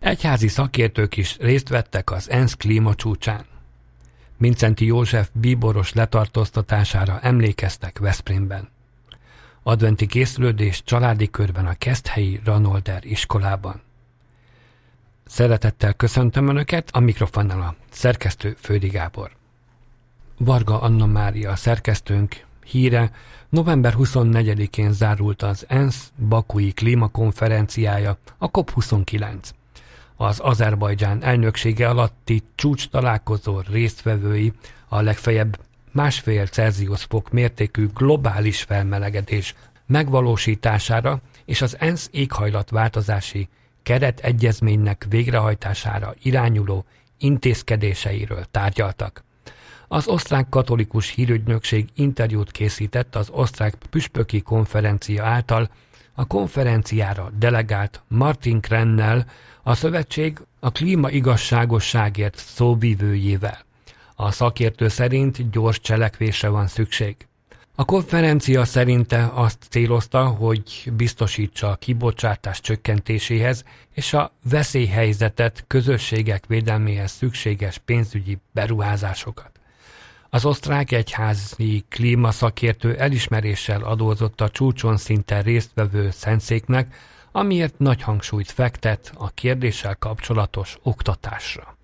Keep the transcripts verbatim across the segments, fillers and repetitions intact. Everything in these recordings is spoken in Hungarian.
Egyházi szakértők is részt vettek az ENSZ klímacsúcsán. Mindszenty József bíboros letartóztatására emlékeztek Veszprémben. Adventi készülődés családi körben a Keszthelyi Ranolder iskolában. Szeretettel köszöntöm Önöket, a mikrofonnál a szerkesztő Fődi Gábor. Varga Anna Mária szerkesztőnk híre: november huszonnegyedikén zárult az ENSZ bakui klímakonferenciája, a COP huszonkilenc. Az Azerbajdzsán elnöksége alatti csúcs találkozó résztvevői a legfeljebb másfél Celsius fok mértékű globális felmelegedés megvalósítására és az ENSZ éghajlatváltozási keretegyezménynek végrehajtására irányuló intézkedéseiről tárgyaltak. Az osztrák katolikus hírügynökség interjút készített az osztrák püspöki konferencia által a konferenciára delegált Martin Krennel, a szövetség a klímaigazságosságért szóvivőjével. A szakértő szerint gyors cselekvésre van szükség. A konferencia szerinte azt célozta, hogy biztosítsa a kibocsátás csökkentéséhez és a veszélyhelyzetet közösségek védelméhez szükséges pénzügyi beruházásokat. Az osztrák egyházi klímaszakértő elismeréssel adózott a csúcson szinten résztvevő szentszéknek, amiért nagy hangsúlyt fektet a kérdéssel kapcsolatos oktatásra.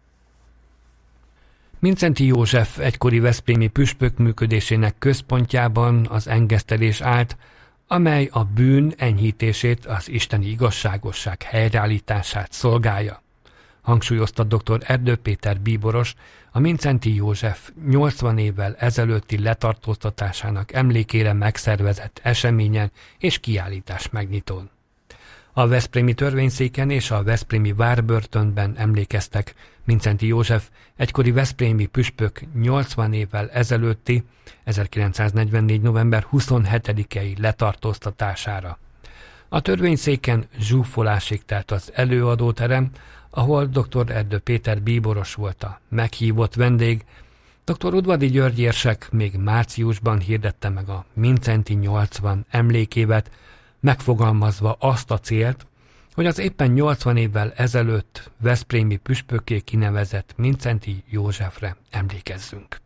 Mindszenty József egykori veszprémi püspök működésének központjában az engesztelés állt, amely a bűn enyhítését, az isteni igazságosság helyreállítását szolgálja. Hangsúlyozta dr. Erdő Péter bíboros, a Mindszenty József nyolcvan évvel ezelőtti letartóztatásának emlékére megszervezett eseményen és kiállítás megnyitón. A veszprémi törvényszéken és a veszprémi várbörtönben emlékeztek Mindszenty József egykori veszprémi püspök nyolcvan évvel ezelőtti, ezerkilencszáznegyvennégy. november huszonhetedikei letartóztatására. A törvényszéken zsúfolásig telt az előadóterem, ahol dr. Erdő Péter bíboros volt a meghívott vendég. dr. Udvari György érsek még márciusban hirdette meg a Mindszenty nyolcvan emlékévet, megfogalmazva azt a célt, hogy az éppen nyolcvan évvel ezelőtt veszprémi püspökké kinevezett Mindszenty Józsefre emlékezzünk.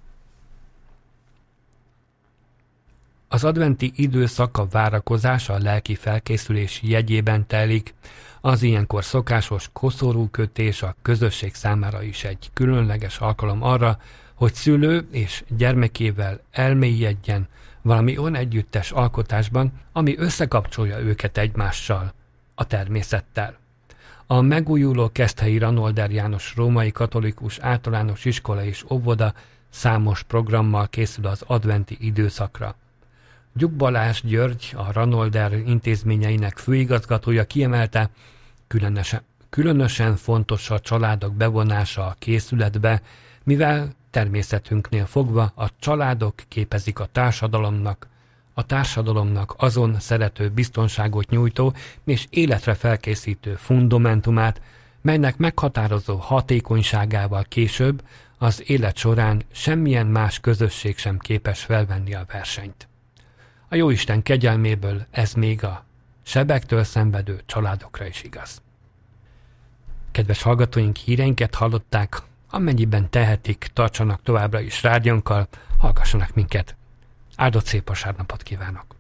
Az adventi időszak a várakozás, a lelki felkészülés jegyében telik. Az ilyenkor szokásos koszorúkötés a közösség számára is egy különleges alkalom arra, hogy szülő és gyermekével elmélyedjen valami olyan együttes alkotásban, ami összekapcsolja őket egymással, a természettel. A megújuló Keszthelyi Ranolder János Római Katolikus Általános Iskola és Óvoda számos programmal készül az adventi időszakra. Gyuk Balázs György, a Ranolder intézményeinek főigazgatója kiemelte, különösen, különösen fontos a családok bevonása a készületbe, mivel természetünknél fogva a családok képezik a társadalomnak, a társadalomnak azon szerető biztonságot nyújtó és életre felkészítő fundamentumát, melynek meghatározó hatékonyságával később az élet során semmilyen más közösség sem képes felvenni a versenyt. A Jóisten kegyelméből ez még a sebektől szenvedő családokra is igaz. Kedves hallgatóink, híreinket hallották, amennyiben tehetik, tartsanak továbbra is rádiónkkal, hallgassanak minket. Áldott szép vasárnapot kívánok!